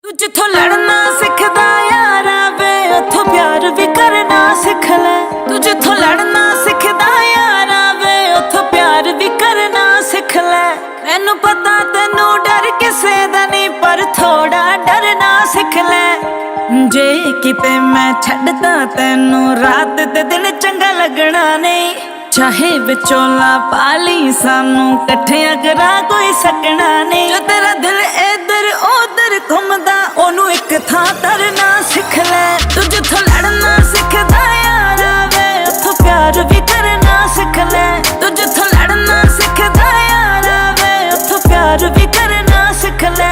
ਤੂੰ ਜਿੱਥੋਂ ਲੜਨਾ ਸਿੱਖਦਾ ਯਾਰਾ ਵੇ ਉੱਥੋਂ ਪਿਆਰ ਵੀ ਕਰਨਾ ਸਿੱਖ ਲੈ। ਤੂੰ ਜਿੱਥੋਂ ਲੜਨਾ ਸਿੱਖਦਾ ਯਾਰਾ ਵੇ ਉੱਥੋਂ ਪਿਆਰ ਵੀ ਕਰਨਾ ਸਿੱਖ ਲੈ। ਮੈਨੂੰ ਪਤਾ ਤੈਨੂੰ ਡਰ ਕਿਸੇ ਦਾ ਨਹੀਂ ਪਰ ਥੋੜਾ ਡਰਨਾ ਸਿੱਖ ਲੈ। ਜੇ ਕਿਤੇ ਮੈਂ ਛੱਡਦਾ ਤੈਨੂੰ ਰਾਤ ਤੇ ਦਿਨ ਚੰਗਾ ਲੱਗਣਾ ਨਹੀਂ। ਚਾਹੇ ਵਿਚੋਲਾ ਪਾਲੀ ਸਾਨੂੰ ਇਕੱਠਿਆਂ ਕਰਾ ਕੋਈ ਸਕਣਾ ਨਹੀਂ। ਜੋ ਤੇਰਾ ਦਿਲ ਇੱਧਰ ਉੱਧਰ ਘੁੰਮਦਾ ਉਹਨੂੰ ਇੱਕ ਥਾਂ ਧਰਨਾ ਸਿੱਖ ਲੈ। ਤੂੰ ਜਿੱਥੋਂ ਲੜਨਾ ਸਿੱਖਦਾ ਯਾਰਾ ਵੇ ਉੱਥੋਂ ਪਿਆਰ ਵੀ ਕਰਨਾ ਸਿੱਖ ਲੈ। ਤੂੰ ਜਿੱਥੋਂ ਲੜਨਾ ਸਿੱਖਦਾ ਯਾਰਾ ਵੇ ਉੱਥੋਂ ਪਿਆਰ ਵੀ ਕਰਨਾ ਸਿੱਖ ਲੈ।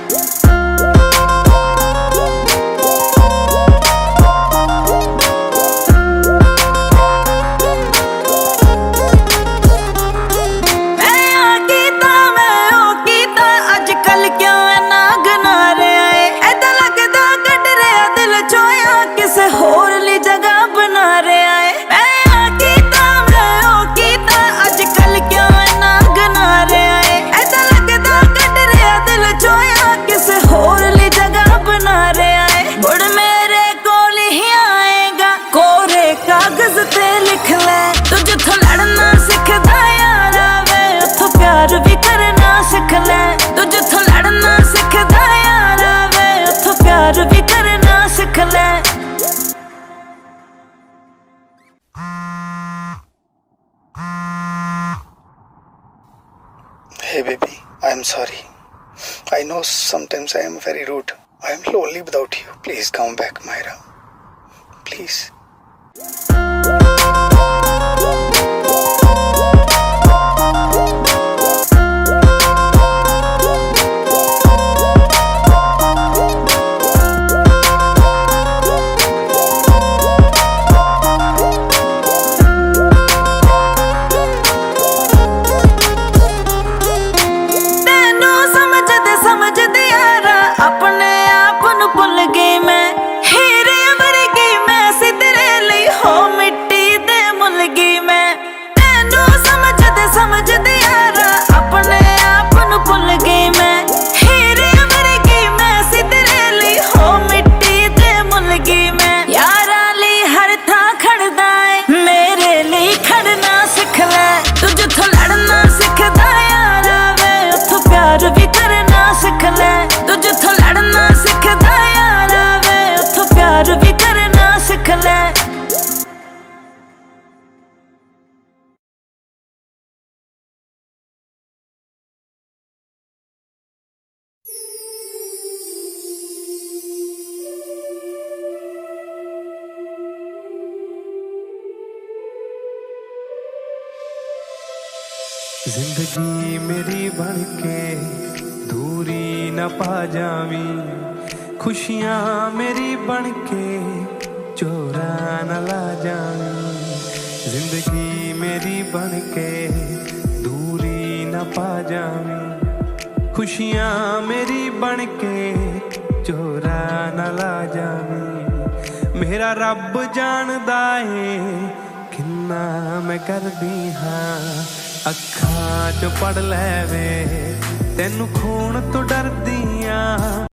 Hey baby, I am sorry. I know sometimes I am very rude. I am lonely without you. Please come back, Myra. Please. जिंदगी मेरी बन के दूरी न पा जावी। खुशियाँ मेरी बन के चोरा न ला जावी। जिंदगी मेरी बन के दूरी न पा जावी। खुशियाँ मेरी बन के चोरा न ला जावी। मेरा रब जानदा है किन्ना मैं करदी हाँ। ਅੱਖਾਂ 'ਚ ਪੜ ਲੈ ਵੇ ਤੈਨੂੰ ਖੂਨ ਤੋਂ ਡਰਦੀ ਆਂ।